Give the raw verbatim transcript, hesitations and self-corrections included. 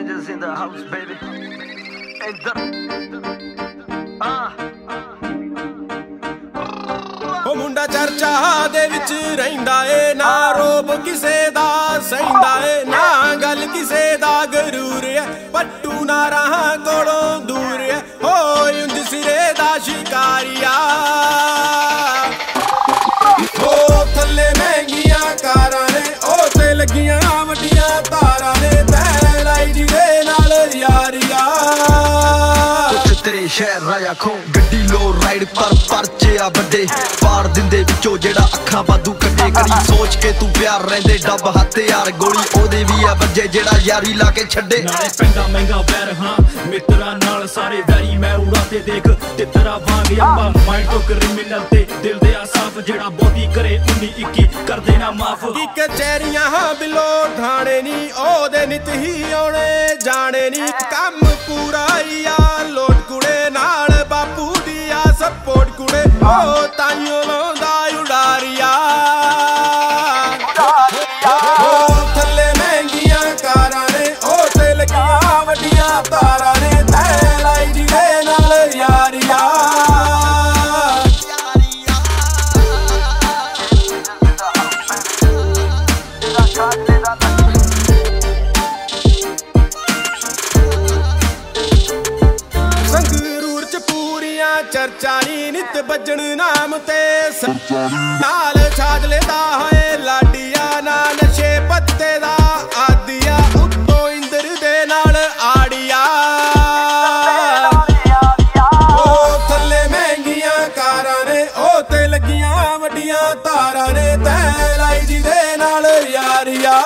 Majors in the house, baby. Enter. Ah. ਉਹ ਮੁੰਡਾ ਚਰਚਾ ਦੇ ਵਿੱਚ ਰਹਿੰਦਾ ਏ, ਨਾ ਰੋਬ ਕਿਸੇ ਦਾ ਸਹਿੰਦਾ ਏ, ਨਾ ਗੱਲ ਕਿਸੇ ਦਾ ਗਰੂਰ ਏ, ਪੱਟੂ ਨਾ ਰਾਹਾਂ ਕੋਲੋਂ ਦੂਰ ਏ, ਹੋਏ ਉਂਝ ਸਿਰੇ ਦਾ ਸ਼ਿਕਾਰੀਆ। ਉਹ ਥੱਲੇ ਮਹਿੰਗੀਆਂ ਕਾਰਾਂ ਨੇ, ਉਹ ਤੇ ਲੱਗੀਆਂ ਵੱਡੀਆਂ ਤਾਰਾਂ ਨੇ, ਤੈ ਲਾਈ ਜਿਹਦੇ ਨਾਲ ਯਾਰੀਆ। ਤੇਰੇ ਸ਼ਹਿਰ ਰਾਇਆ ਖੋ ਗੱਡੀ ਲੋ ਰਾਈਡ ਪਰ ਪਰਚੇ ਆ ਵੱਡੇ, ਪਾੜ ਦਿੰਦੇ ਵਿੱਚੋਂ ਜਿਹੜਾ ਅੱਖਾਂ ਵਾਧੂ ਕੱਢੇ। ਕਰੀ ਸੋਚ ਕੇ ਤੂੰ ਪਿਆਰ ਰਹਿੰਦੇ ਡੱਬ ਹੱਥ ਯਾਰ, ਗੋਲੀ ਉਹਦੇ ਵੀ ਆ ਵੱਜੇ ਜਿਹੜਾ ਯਾਰੀ ਲਾ ਕੇ ਛੱਡੇ। ਨਾਲੇ ਪੈਂਦਾ ਮਹਿੰਗਾ ਵੈਰ ਹਾਂ ਮਿੱਤਰਾਂ ਨਾਲ ਸਾਰੇ ਵੈਰੀ ਮੈਂ ਉੜਾ ਤੇ ਦੇਖ ਤਿੱਤਰਾ ਵਾਂਗ ਆਪਾਂ ਮਾਈਂਡ ਤੋਂ ਕ੍ਰਿਮੀਨਲ ਤੇ ਦਿਲ ਦੇ ਆ ਸਾਫ, ਜਿਹੜਾ ਬਹੁਤੀ ਕਰੇ ਉੱਨੀ ਇੱਕੀ ਕਰ ਦੇਣਾ ਮਾਫ। ਕੀ ਕਚਹਿਰੀਆਂ ਹਾਂ ਬਿਲੋ ਥਾਣੇ ਨੀ, ਉਹਦੇ ਨਿਤ ਹੀ ਆਉਣੇ ਜਾਣੇ ਨੀ, ਕੰਮ ਪੂਰਾ ਹੀ ਆ ਲੋਟ ਕੁੜੇ ਨਾਲ ਬਾਪੂ ਦੀ ਆ ਸਪੋਰਟ ਕੁੜੇ, ਉਹ ਤਾਈਓ ਲਾਉਂਦਾ ਉਡਾਰੀਆ। ਉਹ ਥੱਲੇ ਮਹਿੰਗੀਆਂ ਕਾਰਾਂ ਨੇ, ਉਹ ਤੇ ਲੱਗੀਆਂ ਵੱਡੀਆਂ ਤਾਰਾਂ ਨੇ, ਤੈ ਲਾਈ ਜਿਹਦੇ ਨਾਲ ਯਾਰੀਆ। ਸੰਗਰੂਰ ਚ ਪੂਰੀਆਂ ਚਰਚਾ ਨੀ, ਨਿਤ ਵੱਜਣ ਨਾਮ ਤੇ ਨਾਲ ਛਾਜ ਲੈਂਦਾ ਹੋਏ ਲਾਡੀਆ, ਨਾ ਨਸ਼ੇ ਪੱਤੇ ਦਾ ਆਦੀਆ, ਉੱਤੋਂ ਇੰਦਰ ਦੇ ਨਾਲ ਆੜੀਆ। ਉਹ ਥੱਲੇ ਮਹਿੰਗੀਆਂ ਕਾਰਾਂ ਨੇ, ਉਹ ਤੇ ਲੱਗੀਆਂ ਵੱਡੀਆਂ ਤਾਰਾਂ ਨੇ, ਤੈ ਲਾਈ ਜਿਹਦੇ ਨਾਲ ਯਾਰੀਆ।